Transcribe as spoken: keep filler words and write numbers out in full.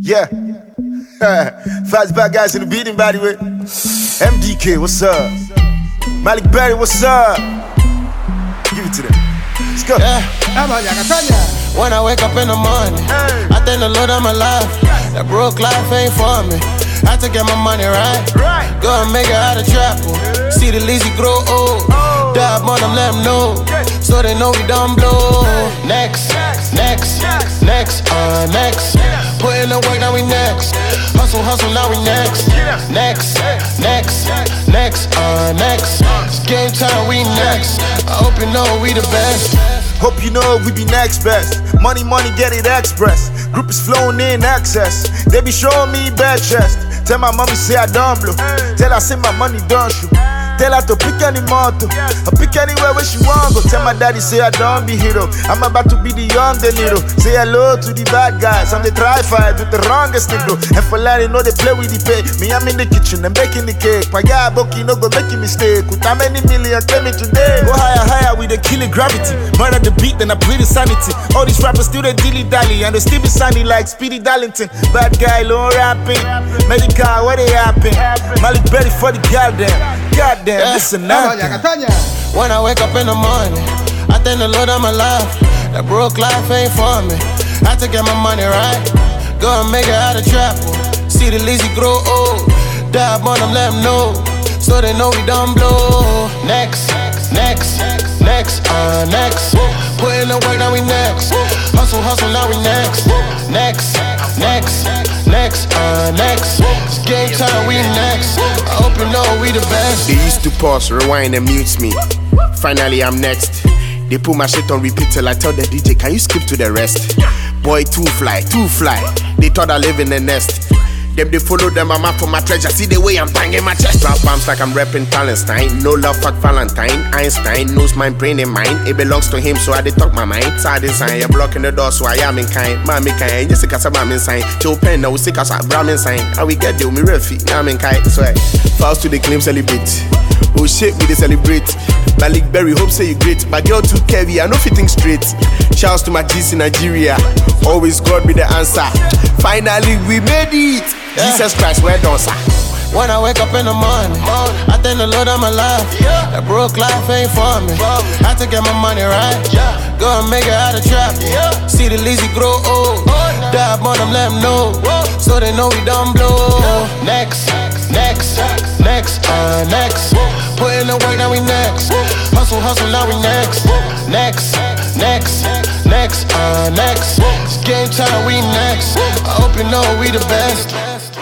Yeah. Fastback guys in the beating, by the way. M D K, what's up? Malik Berry, what's up? Give it to them. Let's go. Yeah. When I wake up in the morning, hey. I thank the Lord I'm alive. That broke life ain't for me. I had to get my money right. right. Go and make it out of trouble. Yeah. See the lazy grow old. Oh. Dab on them, let them know. Yeah. So they know we done blow. Hey. Next, next, next, next, uh, next. Yes. Put in the work, now we next. Hustle, hustle, now we next. Yes. Next, next, next, uh, next. It's game time, we next. I hope you know we the best. Hope you know we be next best. Money, money, get it express. Group is flowing in access. They be showing me bad chest. Tell my mommy say I don't blow. Tell her say my money don't shoot. Tell her to pick any motto, or pick anywhere where she want go. Tell my daddy say I don't be hero. I'm about to be the young De Niro. Say hello to the bad guys. I'm the try fight with the wrongest nigga. And for that they know they play with the pay. Me I'm in the kitchen, I'm baking the cake. My guy Boki no go make a mistake. With how many million came in today? Go higher, higher with the killing gravity. Murder the beat, then I play the sanity. All these rappers still they dilly dally, and they still be sunny like Speedy Darlington. Bad guy, low rapping. Medical, where they happen? Malik Berry for the goddamn. Goddamn, yeah. Listen now. When I wake up in the morning, I thank the Lord I'm alive. That broke life ain't for me. I had to get my money right. Go and make it out of trouble. See the lazy grow old. Dab on them, let them know. So they know we done blow. Next, next, next, uh, next. Put in the work, now we next. Hustle, hustle, now we next. Next, next, next, uh, next. It's game time, we next. I hope you know we the best. They used to pause, rewind and mute me. Finally I'm next. They put my shit on repeat till I tell the D J, can you skip to the rest? Boy, too fly, too fly. They thought I live in the nest. Them they follow them, I'm out for my treasure. See the way I'm banging my chest. Drop bombs like I'm repping Palestine. No love, fuck Valentine. Einstein knows my brain and mine. It belongs to him, so I did talk my mind. Side design, you're blocking the door, so I am in kind. Mommy kind, yes, it's a bomb sign. Joe Pen, now we sick as a Brahmin sign. And we get there, me refi, I'm in kind. Swear, fouls to the claim celebrate. Oh shit, we they celebrate. Malik Berry, hope say you great. My girl too heavy, I know fitting straight. Shouts to my G's in Nigeria. Always God be the answer. Finally we made it. Yeah. Jesus Christ, where don't sir? When I wake up in the morning, I thank the Lord I'm alive. Yeah. That broke life ain't for me. I had to get my money right. Yeah. Go and make it out of trouble. Yeah. See the lazy grow old. Oh, no. Dab on them, let them know. Whoa. So they know we done blow. Yeah. Next, next, next, uh, next. Whoa. Put in the work, now we next. Whoa. Hustle, hustle, now we next. Whoa. Next, next, next, uh, next. It's game time, we next. I hope you know we the best.